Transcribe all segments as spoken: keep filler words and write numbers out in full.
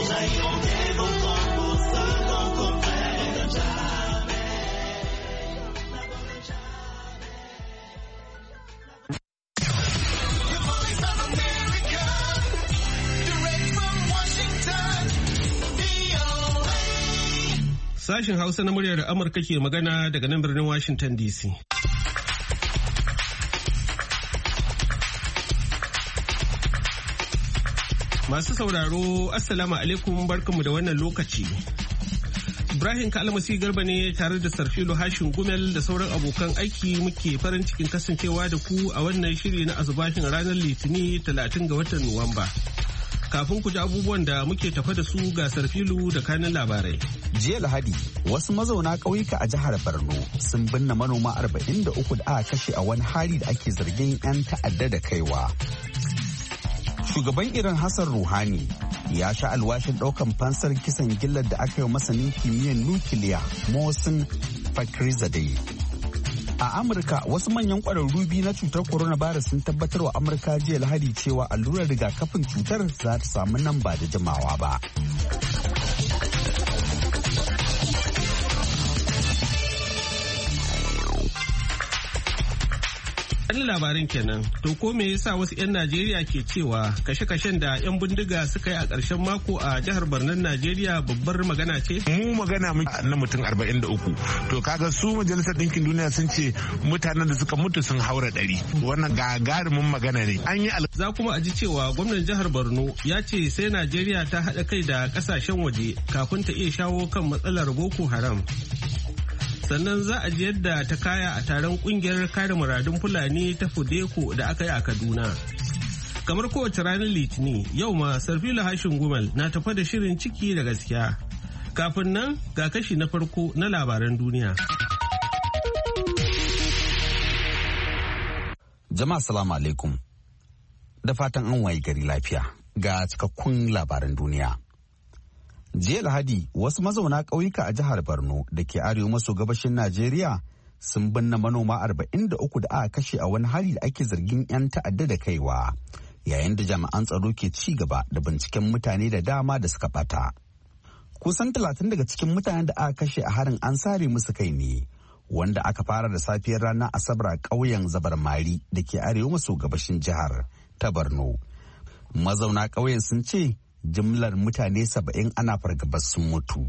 Sashen Hausa na muryar Amurka ke magana daga nan birnin Washington D C. Masu sauraro, Assalamu alaikum, barkanmu da wannan lokaci. Ibrahim Kalmasi Garba ne tare da Sarfilo Hashin Gumel da sauran abokan aiki muke farin cikin kasancewa da ku a wannan shiri na asubahin ranar Litini talatin ga watan Nuwamba. Kafin ku ji abubuwan da muke tafa da su ga Sarfilu da kanin labarai. Jiya Lahadi, wasu mazauna ƙauyuka a jihar Borno sun binne manoma arba'in da uku da aka kashe a wani hari da ake zargin 'yan ta'adda da kaiwa. Shugaban Iran Hassan Rouhani ya sha alwashin ɗaukan fansar kisan gillar da aka yi masanin kimiyyar nukiliya Mohsen Fakhrizadeh. A Amurka, wasu manyan ƙwararru biyu na cutar coronavirus sun tabbatar wa Amurka jiya Lahadi cewa allurar rigakafin cutar za ta samu nan ba da jimawa ba. Wani labarin kenan, to ko me yasa wasu 'yan Najeriya ke cewa kashe-kashen da 'yan bindiga suka yi a ƙarshen mako a jihar Barnan Najeriya babbar magana ce? Mu magana na mutum arba'in da uku, to kaga su majalisar ɗinkin duniya sun ce mutanen da suka mutu sun haura ɗari. Wannan gagarumin magana ne. An yi Za kuma a ji cewa gwamnan jihar Borno ya ce sai Najeriya ta haɗa kai da ƙasashen waje kafin ta iya shawo kan matsalar Boko Haram. Sannan za a ji yadda ta kaya a taron kungiyar kare muradun Fulani ta Fudeko da aka yi a Kaduna. Kamar kowace ranar Litini, yau ma Sarfila Hashin Gumal na tafa da shirin ciki da gaskiya. Kafin nan ga kashi na farko na labaran duniya. Jama'a salamu alaikum. Da fatan an wayi gari lafiya ga cikakkun labaran duniya. Jiya Lahadi, wasu mazauna ƙauyuka a jihar Borno da ke arewa maso gabashin Najeriya sun binne manoma arba'in da uku da aka kashe a wani hari da ake zargin 'yan ta'adda da kaiwa, yayin da jami'an tsaro ke ci gaba da binciken mutane da dama da suka bata. Kusan talatin daga cikin mutanen da aka kashe a harin an sare musu kai ne, wanda aka fara da safiyar ranar Asabar a ƙauyen Zabarmari da ke arewa maso gabashin jihar ta Borno. Mazauna ƙauyen sun ce jimlar mutane saba'in ana fargabar sun mutu.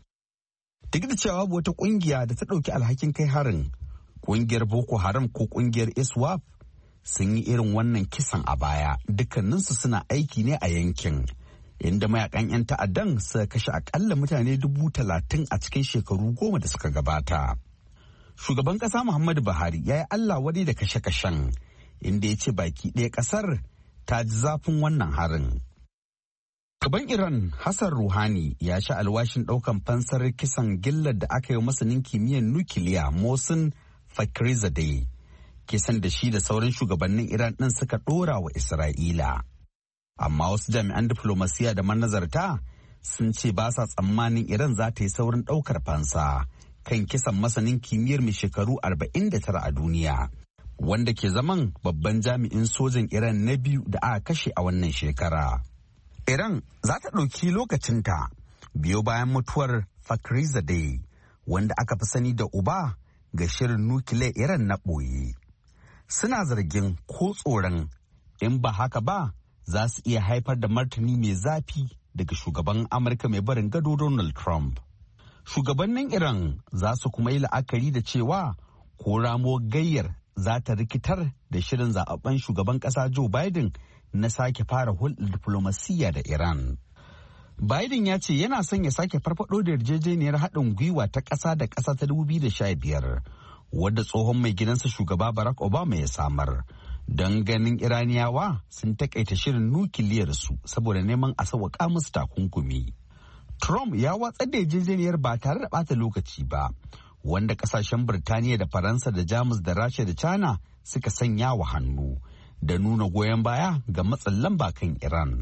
Duk da cewa babu wata kungiya da ta ɗauki alhakin kai harin, kungiyar Boko Haram ko kungiyar ISWAP sun yi irin wannan kisan a baya, dukkaninsu suna aiki ne a yankin, inda mayakan 'yan ta'addan suka kashe akalla mutane dubu talatin a cikin shekaru goma da suka gabata. Shugaban ƙasa Muhammadu Buhari ya yi Allah wadai da kashe-kashen, inda ya ce baki ɗaya ƙasar ta ji zafin wannan harin. Shugaban Iran Hassan Rouhani ya sha alwashin ɗaukan fansar kisan gillar da aka yi masanin kimiyyar nukiliya Mohsen Fakhrizadeh, kisan da shi da sauran shugabannin Iran ɗin suka ɗora wa Isra'ila. Amma wasu jami'an diflomasiya da manazarta sun ce ba sa tsammanin Iran za ta yi saurin ɗaukar fansa kan kisan masanin kimiyyar mai shekaru arba'in da tara a duniya, wanda ke zaman babban jami'in sojan Iran na biyu da aka kashe a wannan shekara. Iran za ta ɗauki lokacinta biyo bayan mutuwar Fakhrizadeh, wanda aka fi sani da uba ga shirin nukiliyar Iran na ɓoye. Suna zargin ko tsoron in ba haka ba za su iya haifar da martani mai zafi daga shugaban Amurka mai barin gado Donald Trump. Shugabannin Iran za su kuma yi la'akari da cewa ko ramo gayyar za ta rikitar da shirin zaɓaɓɓen shugaban ƙasa Joe Biden na sake fara hulɗar diflomasiyya da Iran. Biden ya ce yana son ya sake farfado da yarjejeniyar haɗin gwiwa ta ƙasa da ƙasa ta dubu biyu da sha biyar, wadda tsohon mai gidansa shugaba Barack Obama ya samar, don ganin Iraniyawa sun takaita shirin nukiliyarsu saboda neman a sauƙaƙa musu takunkumi. Trump ya watsar da yarjejeniyar ba tare da ɓata lokaci ba, wanda ƙasashen Birtaniya da Faransa da Jamus da Rasha da China suka sanya wa hannu, da nuna goyon baya ga matsin lamba kan Iran.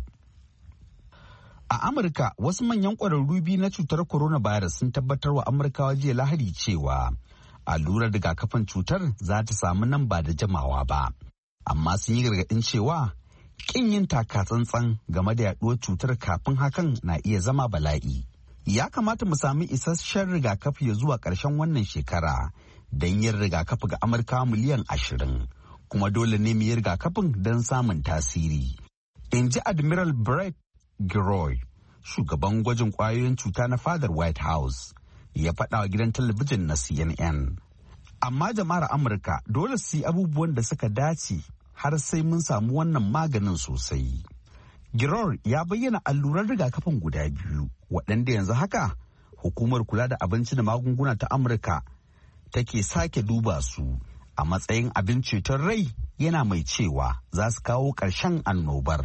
A Amurka, wasu manyan ƙwararru biyu na cutar coronavirus sun tabbatar wa Amurkawa jiya Lahadi cewa allurar rigakafin cutar za ta samu nan ba da jimawa ba. Amma sun yi gargaɗin cewa Ƙin yin taka tsantsan game da yaɗuwar cutar kafin hakan na iya zama bala'i. Ya kamata mu sami isasshen rigakafi ya zuwa ƙarshen wannan shekara don yin rigakafi ga Amurka miliyan ashirin. Kuma dole ne mu yi rigakafin don samun tasiri. In ji Admiral Brett Giroir, shugaban gwajin ƙwayoyin cuta na fadar White House, ya faɗa wa gidan talabijin na C N N. Amma jama'ar Amurka dole su yi abubuwan da suka dace har sai mun samu wannan maganin sosai. Giroir ya bayyana alluran rigakafin guda biyu, waɗanda yanzu haka hukumar kula da abinci da magunguna ta Amurka take sake duba su a matsayin abin ceton rai, yana mai cewa za su kawo ƙarshen annobar.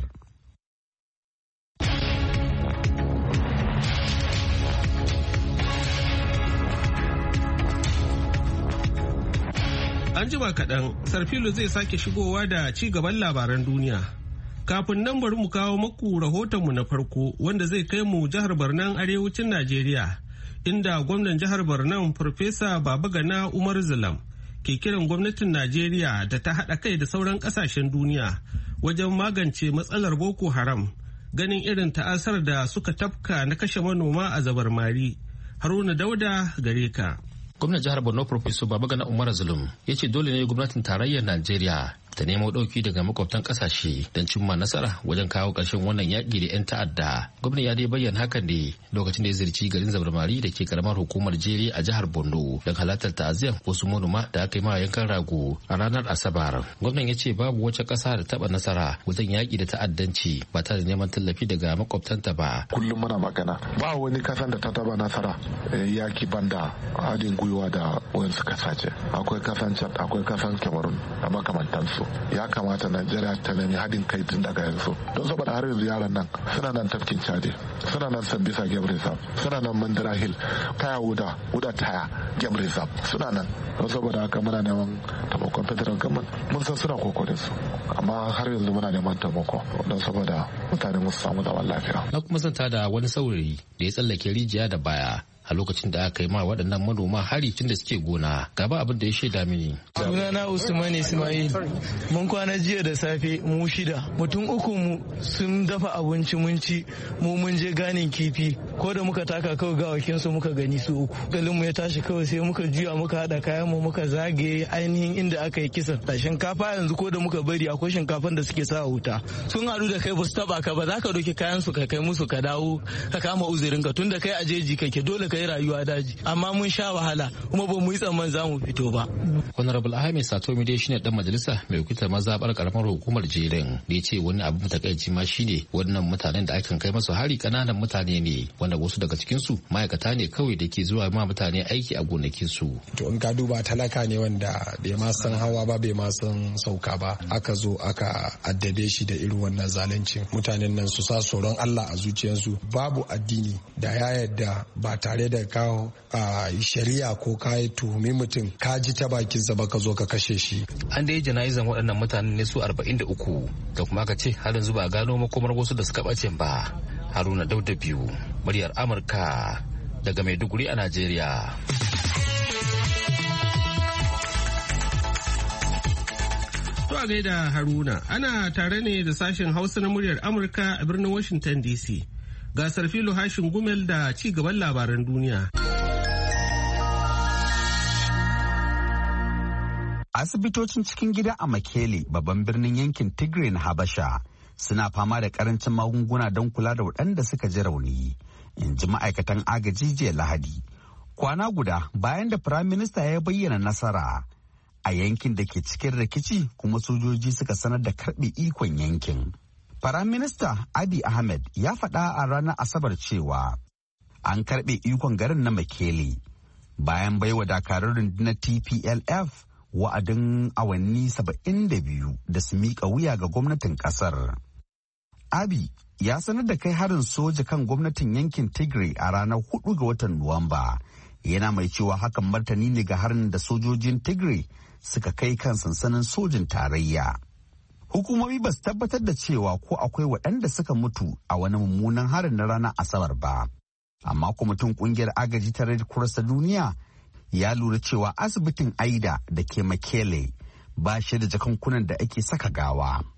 An jima kaɗan, Sarfilu zai sake shigowa da ci gaban labaran duniya. Kafin nan bari mu kawo maku rahotonmu na farko wanda zai kai mu jihar Barnan arewacin Najeriya, inda gwamnan jihar Barnan Farfesa Babagana Umar Zulum ke kiran gwamnatin Najeriya da ta haɗa kai da sauran ƙasashen duniya wajen magance matsalar Boko Haram, ganin irin ta'asar da suka tafka na kashe manoma a Zabarmari. Haruna Dauda gare ka. Gwamnan jihar Borno Professor Babagana Umar Zulum ya ce dole ne gwamnatin tarayyar Najeriya ta nemo ɗauki daga makwabtan ƙasashe don cimma nasara wajen kawo ƙarshen wannan yaƙi da 'yan ta'adda. Gwamnan ya dai bayyana hakan ne lokacin da ya ziyarci garin Zabarmari da ke karamar hukumar Jere a jihar Borno don halartar ta'aziyar wasu manoma da aka yi ma yankan rago a ranar Asabar. Gwamnan ya ce babu wace ƙasa da taɓa nasara wajen yaƙi da ta'addanci ba tare da neman tallafi daga makwabtanta ba. Kullum muna magana ba wani kasan da ta taɓa nasara yaƙi banda haɗin gwiwa da wayansu kasashe. Akwai kasan Chad, akwai kasan Cameroon da makamantansu. Ya kamata Najeriya ta nemi haɗin kai tun daga yanzu don saboda har yanzu yaran nan suna nan tafkin Chade, suna nan Sambisa Game Reserve, suna nan Mandara Hill, Taya Wuda, Wuda Taya Game Reserve, suna nan don saboda haka muna neman taimakon federal government. Mun san suna kokarin su amma har yanzu muna neman taimako don saboda mutane mu samu zaman lafiya. Na kuma zanta da wani saurayi da ya tsallake rijiya da baya a lokacin da aka yi ma waɗannan manoma hari tun da suke gona. Gaba abin da ya shaida mini. Sunana Usman Ismail. Mun kwana jiya da safe mu shida. Mutum uku mu sun dafa abinci mun ci, mu mun je ganin kifi. Ko da muka taka kawai gawakin su muka gani su uku. Galin mu ya tashi kawai sai muka juya muka hada kayan mu muka zagaye ainihin inda aka yi kisan. Da shinkafa yanzu ko da muka bari akwai shinkafan da suke sa wuta. Sun haɗu da kai ba su taba ka ba, za ka doki kayan su ka kai musu ka dawo ka kama uzurin ka tunda kai a jeji kake dole ka yi rayuwa daji, amma mun sha wahala kuma ba mu yi tsamman za mu fito ba. Honorable Ahmed Satomi dai shine dan majalisa mai wakiltar mazabar karamar hukumar Jeren da ya ce wani abu matakaici ma shine wannan mutanen da akan kai masu hari kananan mutane ne wanda wasu daga cikin su ma'aikata ne kawai da ke zuwa ma mutane aiki a gonakin su. To in ka duba talaka ne wanda bai ma san hawa ba bai ma san sauka ba, aka zo aka addabe shi da irin wannan zalunci. Mutanen nan su sa tsoron Allah a zuciyarsu, babu addini da ya yarda ba tare da kawo a shari'a ko ka yi tuhumi mutum ka ji ta bakinsa ba ka zo ka kashe shi. An da yi jana'izan waɗannan mutanen ne su arba'in da uku da kuma aka ce har yanzu ba a gano makomar wasu da suka ɓace ba. Haruna Dauda biyu, muryar Amurka daga Maiduguri a Najeriya. To a gaida Haruna, ana tare ne da sashen Hausa na muryar Amurka a birnin Washington D C. Gasar filo hashin gumel da ci gaban labaran duniya. Asibitocin cikin gida a Mekele, babban birnin yankin Tigray na Habasha, suna fama da karancin magunguna don kula da waɗanda suka ji rauni, in ji ma'aikatan agaji jiya Lahadi. Kwana guda bayan da Firaminista ya bayyana nasara a yankin da ke cikin rikici kuma sojoji suka sanar da karɓe ikon yankin. Firaminista Abiy Ahmed ya faɗa a ranar Asabar cewa an karɓe ikon garin na Mekele bayan baiwa dakarun rundunar T P L F wa'adin awanni saba'in da biyu da su miƙa wuya ga gwamnatin ƙasar. Abiy ya sanar da kai harin soja kan gwamnatin yankin Tigray a ranar hudu ga watan Nuwamba, yana mai cewa hakan martani ne ga harin da sojojin Tigray suka kai kan sansanin sojin tarayya. Hukumomi ba su tabbatar da cewa ko akwai waɗanda suka mutu a wani mummunan harin na ranar Asabar ba. Amma kwamitin ƙungiyar agaji ta Red Cross ta duniya ya lura cewa asibitin Aida da ke Mekele ba shi da jakankunan da ake saka gawa.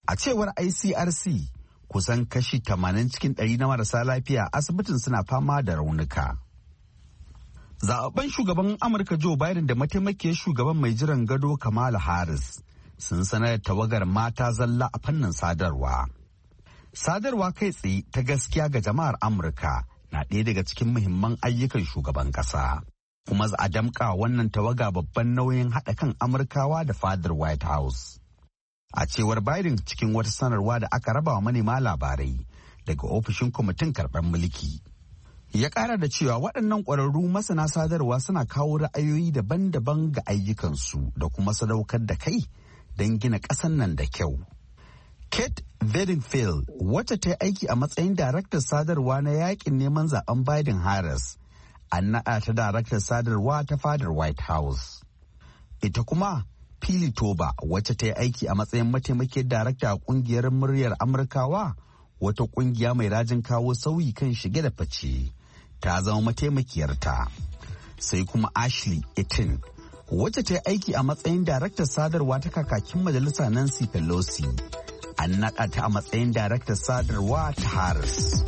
A cewar I C R C, kusan kashi tamanin cikin ɗari na marasa lafiya asibitin suna fama da raunuka. Zaɓaɓɓen shugaban Amurka Joe Biden da mataimakiyar shugaban mai jiran gado Kamala Harris sun sanar da tawagar mata zalla a fannin sadarwa. Sadarwa kai tsaye ta gaskiya ga jama'ar Amurka na ɗaya daga cikin muhimman ayyukan shugaban ƙasa. Kuma za a damƙa wannan tawaga babban nauyin haɗa kan Amurkawa da fadar White House. A cewar Biden cikin wata sanarwa da aka raba wa manema labarai daga ofishin kwamitin karɓar mulki. Ya ƙara da cewa waɗannan ƙwararru masana sadarwa suna kawo ra'ayoyi daban-daban ga ayyukansu da kuma sadaukar da kai don gina ƙasan nan da kyau. Kate Bedingfield, wacce ta yi aiki a matsayin daraktar sadarwa na yakin neman zaben Biden Harris, an naɗa ta daraktar sadarwa ta fadar White House. Ita kuma Pili Toba, wacce ta yi aiki a matsayin mataimakin darakta a ƙungiyar muryar Amurkawa, wata ƙungiya mai rajin kawo sauyi kan shige da fice, ta zama mataimakiyarta. Sai kuma Ashley Eaton, wacce ta yi aiki a matsayin daraktar sadarwa ta kakakin majalisa Nancy Pelosi. An naɗa ta a matsayin daraktar sadarwa ta Harris.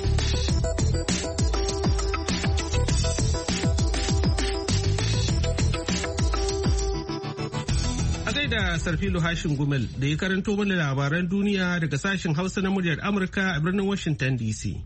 A gaida Sarfilu Hashin Gumel da ya karanto mana labaran duniya daga sashen Hausa na muryar Amurka a birnin Washington D C.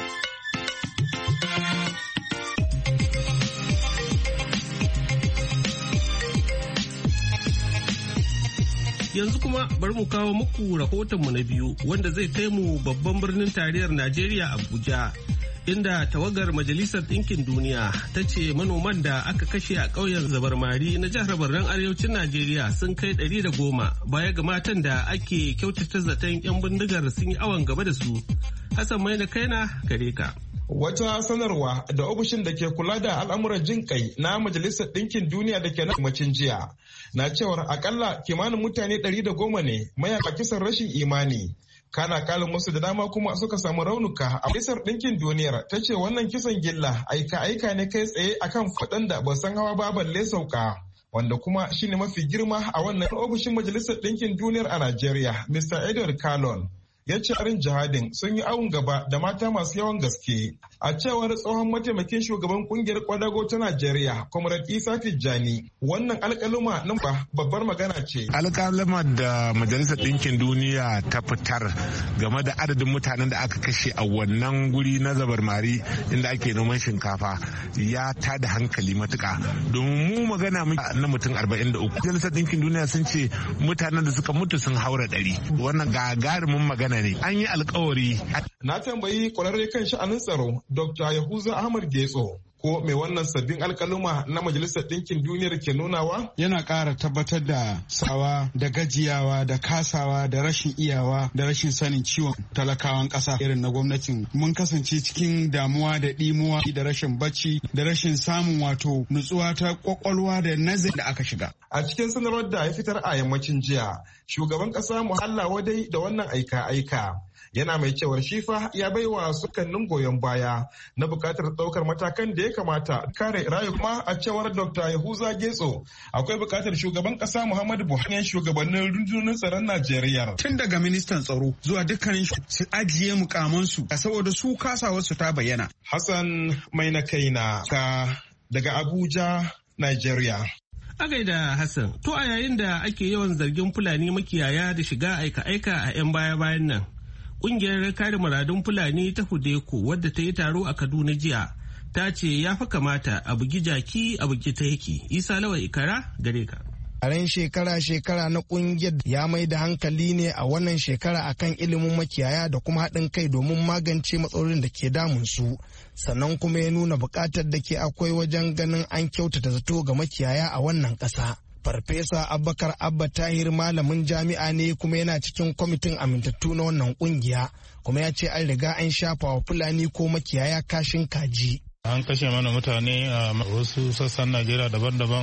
Yanzu kuma bari mu kawo muku rahotonmu na biyu wanda zai kai mu babban birnin tarayyar Najeriya Abuja, inda tawagar Majalisar Ɗinkin Duniya ta ce manoman da aka kashe a ƙauyen Zabarmari na jihar Barnan Arewacin Najeriya sun kai ɗari da goma baya ga matan da ake kyautata zaton 'yan bindigar sun yi awon gaba da su. Hassan Maina Kaina gare ka. Wata sanarwa da ofishin da ke kula da al'amuran jin kai na Majalisar Ɗinkin Duniya da ke na yammacin jiya na cewar akalla kimanin mutane ɗari da goma ne mayaka kisan rashin imani. Kana kalin wasu da dama kuma suka samu raunuka. A Majalisar Ɗinkin Duniyar ta ce wannan kisan gilla aika-aika ne kai tsaye akan faɗan da ba san hawa ba balle sauka. Wanda kuma shine mafi girma a wannan ofishin Majalisar Ɗinkin Duniyar a Najeriya, Mister Edward Callon. Ya ce harin jihadin sun yi awon gaba da mata masu yawan gaske. A cewar tsohon mataimakin shugaban kungiyar kwadago ta Najeriya, Comrade Isa Tijjani, wannan alkaluma nan ba babbar magana ce. Alkaluma da Majalisar Ɗinkin Duniya ta fitar game da adadin mutanen da aka kashe a wannan guri na Zabarmari inda ake noman shinkafa ya tada hankali matuka. Domin mu magana na mutum arba'in da uku. Majalisar Ɗinkin Duniya sun ce mutanen da suka mutu sun haura ɗari. Wannan gagarumin magana ne. An yi alkawari. Na tambayi kwararre kan sha'anin tsaro Doctor Yahuza Ahmad Getso ko mai wannan sabbin alkaluma na Majalisar Ɗinkin Duniyar ke nunawa? Yana ƙara tabbatar da sawa da gajiyawa da kasawa da rashin iyawa da rashin sanin ciwon talakawan ƙasa irin na gwamnatin. Mun kasance cikin damuwa da ɗimuwa da rashin bacci da rashin samun wato nutsuwa ta ƙwaƙwalwa da nazari da aka shiga. A cikin sanarwar da ya fitar a yammacin jiya, shugaban ƙasa Muhalla Wadai da wannan aika-aika. Yana mai cewar shifa ya baiwa sukannin goyon baya na bukatar daukar matakan da ya kamata kare rayu. Kuma a cewar Doctor Yahuza Getso akwai bukatar shugaban kasa Muhammadu Buhari shugabannin rundunar tsaron Najeriya tun daga ministan tsaro zuwa dukkanin su ajiye mukamansu saboda su kasawarsu ta bayyana. Hassan mai na kaina ka daga Abuja, Nigeria. A gaida Hassan, to a yayin da ake yawan zargin Fulani makiyaya da shiga aika-aika a 'yan baya-bayan nan. Ƙungiyar kare muradun Fulani ta Hudeko wadda ta yi taro a Kaduna jiya ta ce ya fi kamata a bugi jaki a bugi ta yake. Isa Lawa Ikara gare ka. Taron shekara-shekara na kungiyar ya mai da hankali ne a wannan shekara akan ilimin makiyaya da kuma haɗin kai domin magance matsalolin da ke damun su. Sannan kuma ya nuna buƙatar da ke akwai wajen ganin an kyautata zato ga makiyaya a wannan ƙasa. Farfesa Abubakar Abba Tahir malamin jami'a ne kuma yana cikin kwamitin amintattu na wannan kungiya kuma ya ce an riga an shafa wa Fulani ko makiyaya kashin kaji. An kashe mana mutane a wasu sassan Najeriya daban-daban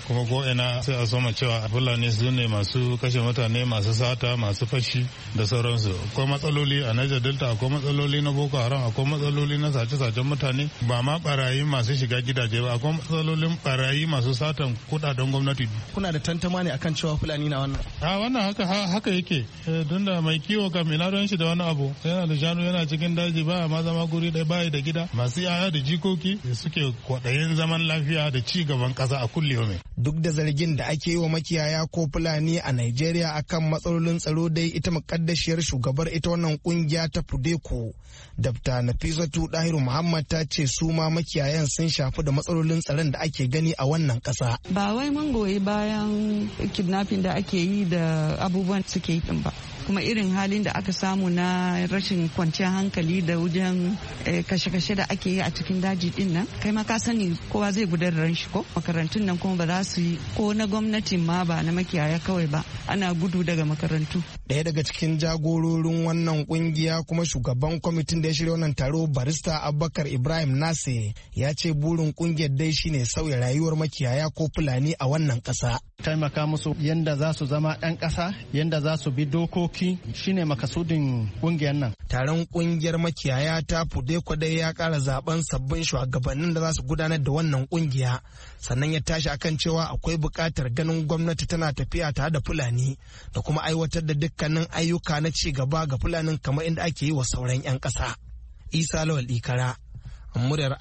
kuma ko ina sai a soma cewa fulani su ne masu kashe mutane, masu sata, masu fashi da sauransu. Akwai matsaloli a Niger Delta, akwai matsaloli na Boko Haram, akwai matsaloli na sace-sacen mutane, ba ma barayi masu shiga gidaje ba, akwai matsalolin barayi masu satan kudaden gwamnati. Kuna da tantama ne akan cewa fulani na wannan? A wannan haka haka yake. Don da mai kiwo kam ina don shi da wani abu. Yana da shanu yana cikin daji ba ma zama guri ɗaya baya da gida. Masu yaya da jikoki suke kwaɗayin zaman lafiya da ci gaban ƙasa a kulle yau. Duk da zargin da ake yi wa makiyaya ko fulani a Najeriya akan matsalolin tsaro dai ita mukaddashiyar shugabar ita wannan kungiya ta Fudeko, Dr. Nafisatu Dahiru Muhammad ta ce su ma makiyayan sun shafi da matsalolin tsaron da ake gani a wannan ƙasa. Ba wai mun goyi bayan kidnapping da ake yi da abubuwan suke yi ba. Kuma irin halin da aka samu na rashin kwanciyar hankali da wajen kashe-kashe da ake yi a cikin daji din nan, kai ma ka sani kowa zai gudar ran shi ko makarantun nan kuma ba za su yi ko na gwamnatin ma ba na makiyaya kawai ba, ana gudu daga makarantu. Daya daga cikin jagororin wannan kungiya kuma shugaban kwamitin da ya shirya wannan taro barista Abubakar Ibrahim Nase ya ce burin kungiyar dai shine sauya rayuwar makiyaya ko fulani a wannan ƙasa. Taimaka musu yanda za su zama ɗan ƙasa, yanda za su bi dokoki shine makasudin kungiyar nan. Taron kungiyar makiyaya ta Fudeko dai ya ƙara zaben sabbin shugabannin da za su gudanar da wannan kungiya, sannan ya tashi akan cewa akwai buƙatar ganin gwamnati tana tafiya tare da fulani da kuma aiwatar da dukkanin ayyuka na ci gaba ga fulanin kamar inda ake yi wa sauran 'yan ƙasa. Isa Lawal Ikara, muryar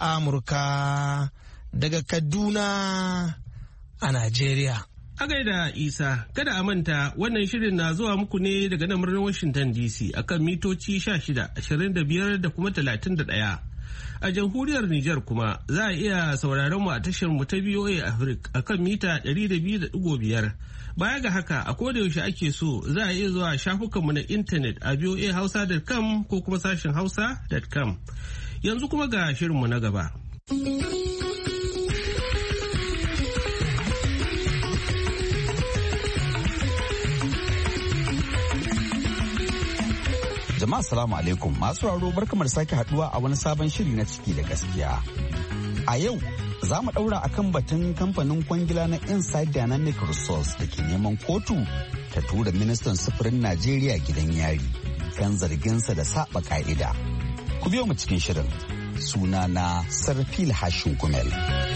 Amurka daga Kaduna a Najeriya. A gaida Isa, kada a manta wannan shirin na zuwa muku ne daga nan birnin Washington D C akan mitoci sha shida, ashirin da biyar da kuma talatin da ɗaya. A jamhuriyar Nijar kuma za a iya sauraron mu a tashar mu ta V O A Africa akan mita ɗari da biyu da ɗigo biyar. Baya ga haka a koda yaushe ake so za a iya zuwa shafukanmu na intanet a v o a hausa dot com ko kuma sashin hausa dot com. Yanzu kuma ga shirinmu na gaba. Jama'a salamu alaikum, masu raro barkamar sake haduwa a wani sabon shiri na ciki da gaskiya. A yau za mu daura akan batun kamfanin kwangila na Inside Dynamic Resource da ke neman kotu ta tura ministan sufurin Najeriya gidan yari kan zarginsa da saba ka'ida. Ku biyo mu cikin shirin. Suna na Sarfil Hashin Kumel.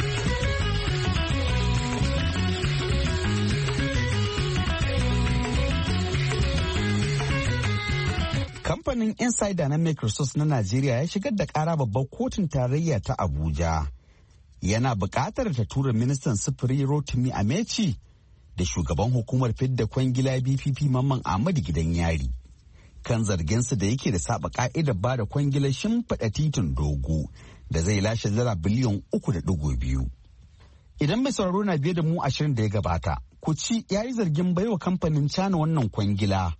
Kamfanin Inside Dynamic Resource na Najeriya ya shigar da ƙara babbar kotun tarayya ta Abuja. Yana buƙatar ta tura ministan sufuri Rotimi Amechi da shugaban hukumar fidda kwangila B P P Mamman Ahmadu gidan yari. Kan zarginsu da yake da saba ka'idar ba da kwangilar shimfiɗa titin dogo da zai lashe dala biliyan uku da ɗigo biyu. Idan mai sauraro na biye da mu ashirin da ya gabata, Kuci ya yi zargin baiwa kamfanin Cana wannan kwangila.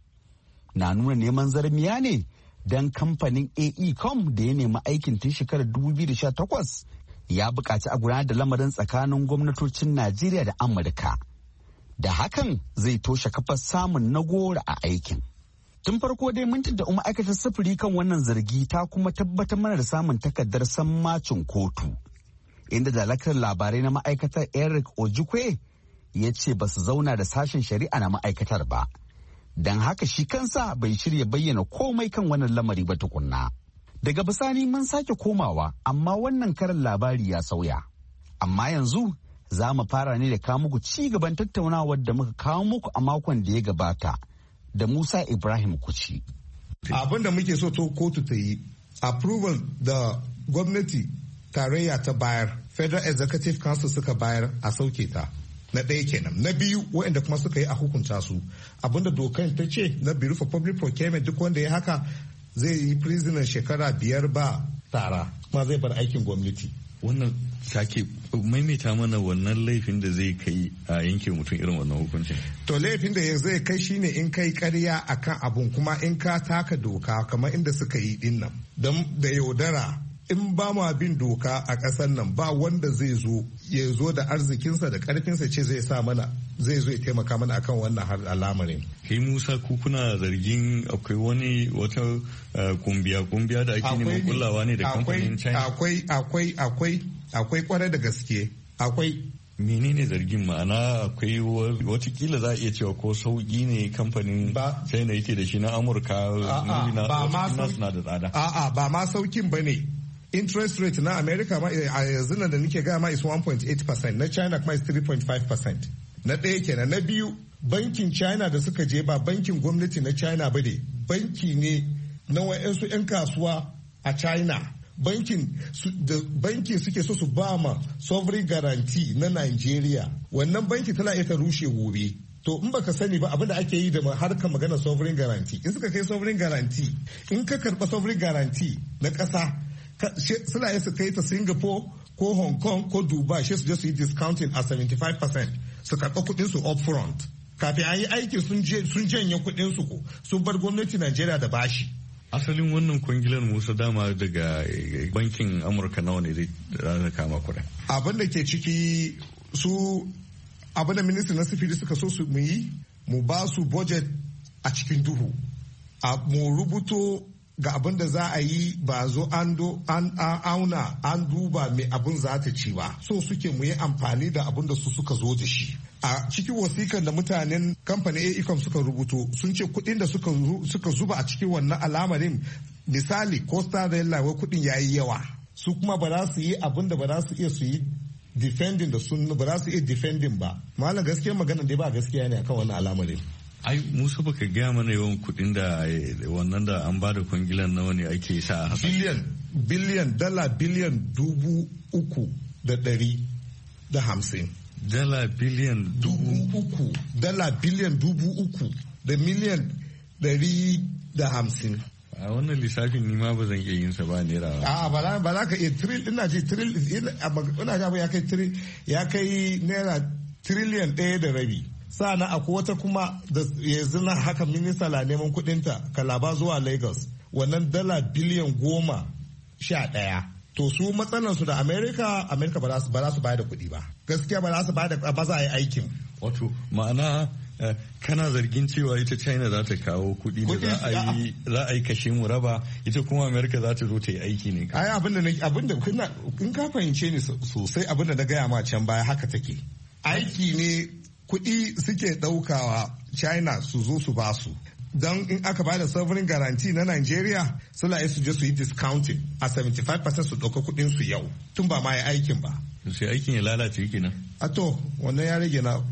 Na nuna neman zarmiya ne don kamfanin A E com da ya nemi aikin tun shekarar dubu biyu da sha takwas ya buƙaci a gudanar da lamarin tsakanin gwamnatocin Najeriya da Amurka. Da hakan zai toshe kafar samun na gora a aikin. Tun farko dai mun da ma'aikatar sufuri kan wannan zargi ta kuma tabbatar mana da samun takardar sammacin kotu. Inda dalakar labarai na ma'aikatar Eric Ojukwe ya ce ba su zauna da sashen shari'a na ma'aikatar ba. Don haka shi kansa bai shirya bayyana komai kan wannan lamari ba tukunna. Daga bisani mun sake komawa, amma wannan karin labari ya sauya. Amma yanzu za mu fara ne da kawo muku ci gaban tattaunawar da muka kawo muku a makon da ya gabata da Musa Ibrahim Kuci. Abin da muke so to kotu ta yi, approval da gwamnati tarayya ta bayar, Federal Executive Council suka bayar a sauke ta. Na ɗaya kenan. Na biyu waɗanda kuma suka yi a hukunta su. Abinda dokan ta ce na Bureau for Public Procurement duk wanda ya haka zai yi prisoner shekara biyar ba tara kuma zai bar aikin gwamnati. Wannan sake maimaita mana wannan laifin da zai kai a yanke mutum irin wannan hukuncin. To laifin da zai kai shine in kai karya akan abun kuma in ka taka doka kamar inda suka yi din nan. Da yaudara in ba ma bin doka a ƙasar nan ba wanda zai zo ya zo da arzikinsa da ƙarfinsa ce zai sa mana zai zo ya taimaka mana akan wannan har al'amarin. Kai Musa ku kuna zargin akwai wani wata kumbiya kumbiya da ake neman kullawa ne da kamfanin China? Akwai akwai akwai akwai kwarai da gaske akwai. menene zargin? Ma'ana akwai watakila za a iya cewa ko sauki ne kamfanin China yake da shi na Amurka na da tsada. A'a ba ma saukin ba ne. Interest rate na America ma a yanzu nan da nake gaya ma is one point eight percent, na China kuma is three point five percent. Na ɗaya kenan. Na biyu, bankin China da suka je ba bankin gwamnati na China ba ne, banki ne na wa'yansu 'yan kasuwa a China. Bankin da banki suke so su ba ma sovereign guarantee na Nigeria. Wannan banki tana iya ta rushe gobe. To in baka sani ba abinda ake yi da harkar magana sovereign guarantee, in suka kai sovereign guarantee, in ka karba sovereign guarantee na ƙasa suna iya su kai ta Singapore ko Hong Kong ko Dubai, shi su je su yi discounting a seventy-five percent, su karɓa kuɗin su up front. Kafin a yi aiki sun janye kuɗin su ko sun bar gwamnati Najeriya da bashi. Asalin wannan kwangilar Musa dama daga bankin Amurka nawa ne zai kama kuɗin? Abin da ke ciki su abin da ministan na sifiri suka so su mu yi, mu ba su budget a cikin duhu. Mu rubuto ga abin da za a yi, ba zo an auna an duba mai abin za ta ci ba. So suke mu yi amfani da abin da su suka zo da shi. A cikin wasikan da mutanen kamfanin A E C O M suka rubuto sun ce kuɗin da suka zuba a cikin wannan alamarin, misali Coastal Rail Line kuɗin ya yi yawa, su kuma ba za su yi abin da ba za su iya su yi defending da sun ba za su iya defending ba. Malam gaskiyar magana dai ba gaskiya ne akan wannan alamarin. Ai Musa baka gaya mana yawan kuɗin da wannan da an bada kwangilan nawa ne ake sa a biliyan biliyan dala biliyan dubu uku da ɗari da hamsin. Dala biliyan dubu uku dala biliyan dubu uku da miliyan ɗari da hamsin. A wannan lissafin ni ma ba zan iya yin sa ba naira. A ba ba za ka iya tril ina ji tril ina ji ya kai tril ya kai naira trillion ɗaya da rabi. Sa'ana akwai wata kuma da yanzu na haka minista na neman kuɗinta Kalaba zuwa Lagos, wannan dala biliyan goma sha ɗaya. To su matsalar su da Amerika, Amerika ba za su bayar da kuɗi ba. Gaskiya ba za su bayar da ba za a yi aikin. Wato ma'ana kana zargin cewa ita China za ta kawo kuɗi da za a yi kashe mu raba, ita kuma Amerika za ta zo ta yi aiki ne. Ai abinda abinda in ka fahimce ni sosai abinda na gaya ma can baya haka take. Aiki ne kuɗi suke ɗaukawa China su zo su ba su. Don in aka bada sovereign guarantee na Nigeria, suna yi su je su yi discounting a seventy-five percent su ɗauka kuɗin su yau tun ba ma yi aikin ba. Sai aikin ya lalace kenan. A to wannan ya rage na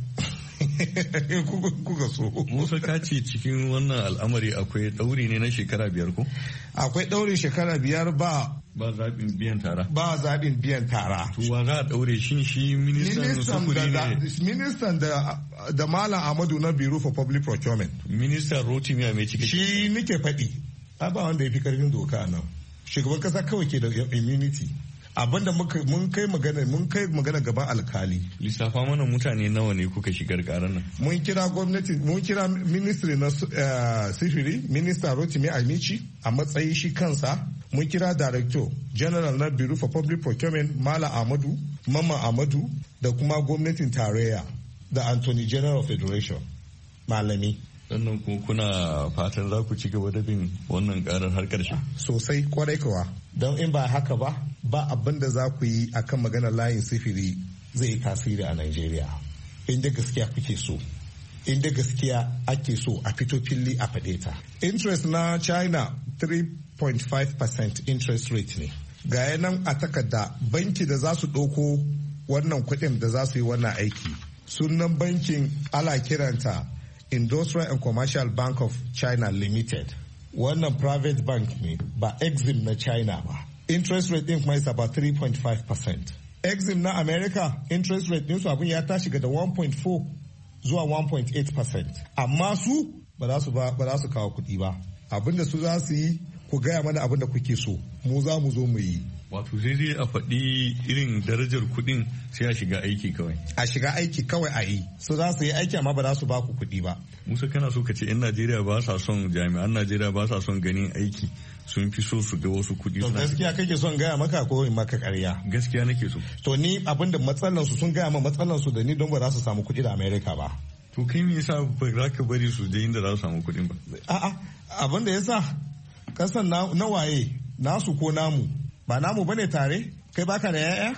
kuka so. Musa ka ce cikin wannan al'amari akwai ɗauri ne na shekara biyar ko? Akwai ɗaurin shekara biyar ba. Ba zaɓin biyan tara. Ba zaɓin biyan tara. Wa za a ɗaure shi shi ministan sufuri ne. Ministan da da Malam Ahmadu na Bureau for Public Procurement. Ministan Rotimi mai cike. Shi nike faɗi. A ba wanda ya fi karfin doka nan. Shugaban kasa kawai ke da immunity. Abinda muka mun kai magana mun kai magana gaban alkali. Lissafa mana mutane nawa ne kuka shigar karan nan? Mun kira gwamnati, mun kira ministry na sifiri, Minista Rotimi Amici a matsayin shi kansa. Mun kira Director General na Bureau for Public Procurement Mala Ahmadu, Mama Ahmadu da kuma gwamnatin tarayya da Attorney General Federation Malami. Sannan kuma kuna fatan za ku ci gaba da bin wannan karar har karshe? Sosai kwarai kawa. Don in ba haka ba, ba abin da za ku yi akan maganar layin sifiri zai yi tasiri a Najeriya. Inda gaskiya kuke so. Inda gaskiya ake so a fito fili a faɗe ta. Interest na China three point five percent interest rate ne. Ga nan a takarda banki da za su ɗauko wannan kuɗin da za su yi wannan aiki. Sunan bankin ala kiranta Industrial and Commercial Bank of China Limited. Wannan private bank ne ba Exim na China ba. Interest rate din kuma is about three point five percent. Exim na America interest rate din su abin ya tashi da one point four zuwa one point eight percent. Amma su ba za su ba za su kawo kuɗi ba. Abin da su za su yi ku gaya mana abin da kuke so. Mu za mu zo mu yi. Wato sai dai a faɗi irin darajar kuɗin sai a shiga aiki kawai. A shiga aiki kawai a yi. So za su yi aiki amma ba za su ba ku kuɗi ba. Musa kana so ka ce 'yan Najeriya ba sa son jami'an Najeriya ba sa son ganin aiki sun fi so su ga wasu kuɗi. To gaskiya kake son gaya maka ko in maka ƙarya? Gaskiya nake so. To ni abinda matsalan su sun gaya ma matsalan su da ni don ba za su samu kuɗi da Amerika ba. To kai me yasa ba za ka bari su je inda za su samu kuɗin ba? A'a abin da yasa kasan na waye nasu ko namu ba namu bane tare kai baka da yaya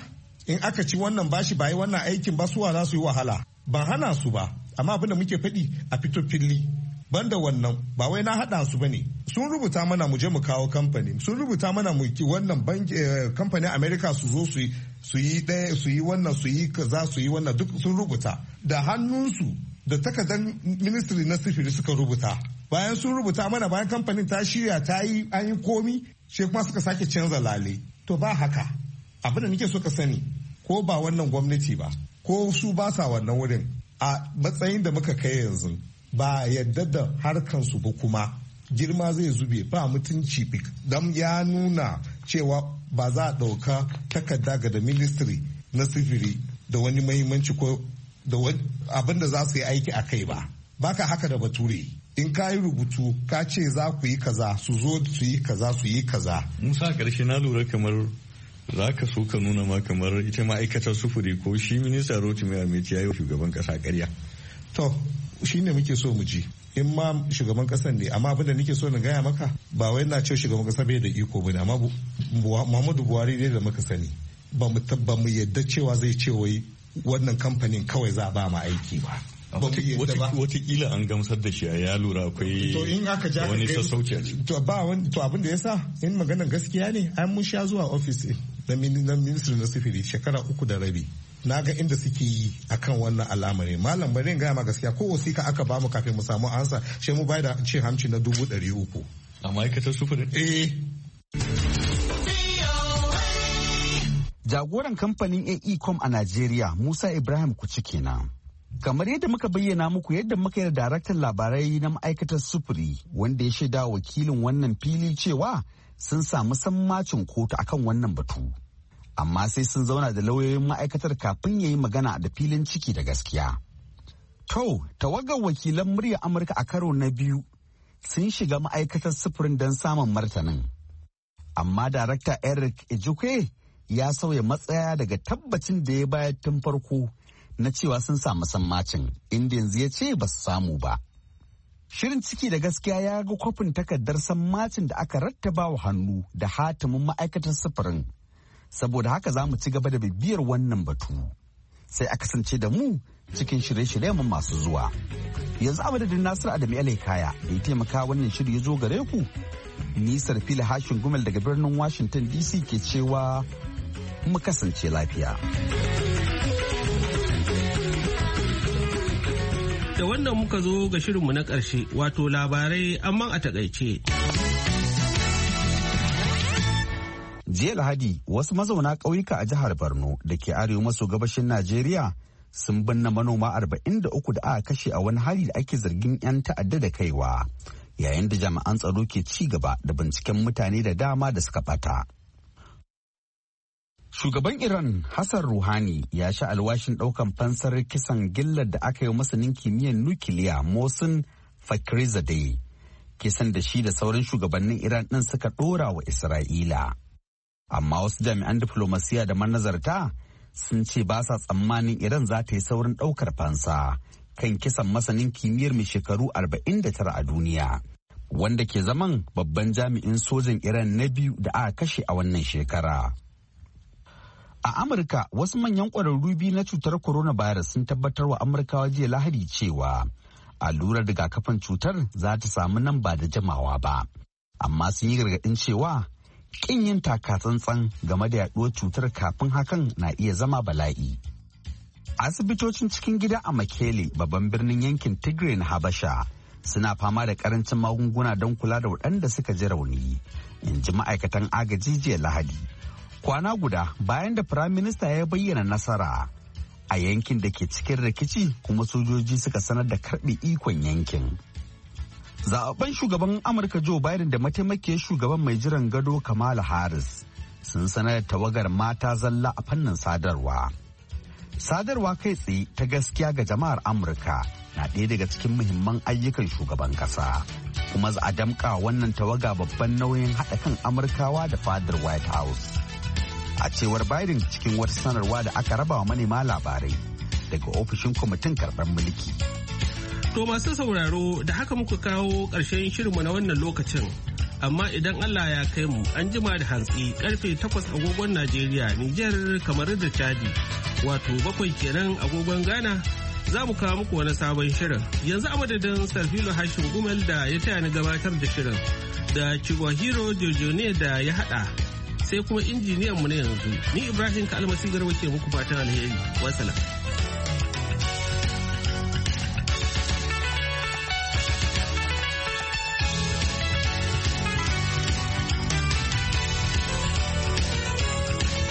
in aka ci wannan bashi ba yi wannan aikin ba suwa za su yi wahala. Ban hana su ba, amma abin da muke faɗi a fito fili. Banda wannan ba wai na haɗa su bane, sun rubuta mana mu je mu kawo kamfani, sun rubuta mana mu ki wannan kamfanin America su zo su yi su yi ɗaya su yi wannan su yi kaza su yi wannan duk sun rubuta da hannunsu da takardar ministry na sifiri suka rubuta. Bayan sun rubuta mana bayan kamfanin ta shirya ta yi an yi komi sai kuma suka sake canza lale. To ba haka abin da nake so ka sani ko ba wannan gwamnati ba ko su ba sa wannan wurin a matsayin da muka kai yanzu ba yadda da harkansu ba kuma girma zai zube ba mutunci don ya nuna cewa ba za a ɗauka takarda ga da ministry na sifiri da wani mahimmanci ko da abin da za su yi aiki a kai ba. Baka haka da bature. In ka yi rubutu ka ce za ku yi kaza su zo su yi kaza su yi kaza. Musa ƙarshe na lura kamar za ka so ka nuna ma kamar ita ma'aikatar sufuri ko shi minista Rotimi Amechi ya yi wa shugaban ƙasa ƙarya. To shi ne muke so mu ji. In ma shugaban ƙasar ne amma abin da nake so na gaya maka ba wai na ce shugaban ƙasa bai da iko ba ne amma Muhammadu Buhari dai da muka sani ba mu yadda cewa zai ce wai wannan kamfanin kawai za a ba mu aiki ba. Watakila an gamsar da shi a ya lura akwai wani sassauci a ciki. To abin da ya sa in maganar gaskiya ne an mun sha zuwa ofis na ministry na sifiri shekara uku da rabi. Na ga inda suke yi akan wannan al'amari. Malam bari in gaya ma gaskiya ko wasika aka bamu kafin mu samu ansa sai mu bayar da cin hamci na dubu ɗari uku. A ma'aikatar sufurin? Eh. Jagoran kamfanin A E com a Najeriya Musa Ibrahim Kuci kenan. Kamar yadda muka bayyana muku yadda muka yi da daraktan labarai na ma'aikatar sufuri wanda ya shaida wakilin wannan fili cewa sun samu sammacin kotu akan wannan batu. Amma sai sun zauna da lauyoyin ma'aikatar kafin ya yi magana da filin ciki da gaskiya. To, tawagar wakilan murya Amurka a karo na biyu sun shiga ma'aikatar sufurin don samun martanin. Amma darakta Eric Ejikwe ya sauya matsaya daga tabbacin da ya bayar tun farko na cewa sun samu sammacin inda yanzu ya ce ba su samu ba. Shirin ciki da gaskiya ya ga kwafin takardar sammacin da aka rattaba wa hannu da hatimin ma'aikatar sufurin. Saboda haka za mu ci gaba da bibiyar wannan batu. Sai a kasance da mu cikin shirye-shiryen mu masu zuwa. Yanzu a madadin Nasiru Adamu Alai Kaya da ya taimaka wannan shiri ya zo gare ku. Nisar fili hashin gumel daga birnin Washington D C ke cewa mu kasance lafiya. Da wannan muka zo ga shirinmu na ƙarshe wato labarai amma a takaice. Jiya Lahadi wasu mazauna ƙauyuka a jihar Borno da ke arewa maso gabashin Najeriya sun binne manoma arba'in da uku da aka kashe a wani hari da ake zargin 'yan ta'adda da kaiwa yayin da jami'an tsaro ke ci gaba da binciken mutane da dama da suka bata. Shugaban Iran Hassan Rouhani ya sha alwashin ɗaukan fansar kisan gillar da aka yi masanin kimiyyar nukiliya Mohsen Fakhrizadeh, kisan da shi da sauran shugabannin Iran ɗin suka ɗora wa Isra'ila. Amma wasu jami'an diflomasiya da manazarta sun ce ba sa tsammanin Iran za ta yi saurin ɗaukar fansa kan kisan masanin kimiyyar mai shekaru arba'in da tara a duniya, wanda ke zaman babban jami'in sojan Iran na biyu da aka kashe a wannan shekara. A Amurka, wasu manyan ƙwararru biyu na cutar coronavirus sun tabbatar wa Amurkawa jiya Lahadi cewa allurar rigakafin cutar za ta samu nan ba da jimawa ba. Amma sun yi gargaɗin cewa ƙin yin takatsantsan game da yaɗuwar cutar kafin hakan na iya zama bala'i. Asibitocin cikin gida a Mekele, babban birnin yankin Tigray na Habasha, suna fama da ƙarancin magunguna don kula da waɗanda suka ji rauni, in ji ma'aikatan agaji jiya Lahadi. Kwana guda bayan da Firaminista ya bayyana nasara a yankin da ke cikin rikici kuma sojoji suka sanar da karɓe ikon yankin. Zaɓaɓɓen shugaban Amurka Joe Biden da mataimakiyar shugaban mai jiran gado Kamala Harris sun sanar da tawagar mata zalla a fannin sadarwa. Sadarwa kai tsaye ta gaskiya ga jama'ar Amurka na ɗaya daga cikin muhimman ayyukan shugaban ƙasa. Kuma za a damƙa wannan tawaga babban nauyin haɗa kan Amurkawa da fadar White House. A cewar Biden cikin wata sanarwa da aka raba wa manema labarai daga ofishin kwamitin karɓar mulki. To masu sauraro da haka muka kawo ƙarshen shirinmu na wannan lokacin. amma idan Allah ya kai mu an jima da hantsi karfe takwas agogon Najeriya, Nijar, kamar da Chadi, wato bakwai kenan agogon Ghana, za mu kawo muku wani sabon shirin. Yanzu a madadin Sarfilo Hashin Gumel da ya taya ni gabatar da shirin, da Chibahiro Jojone da ya haɗa, sai kuma injiniyan mu na yanzu. Ni Ibrahim Kalmasi Garba ke muku fatan alheri. Wassalam.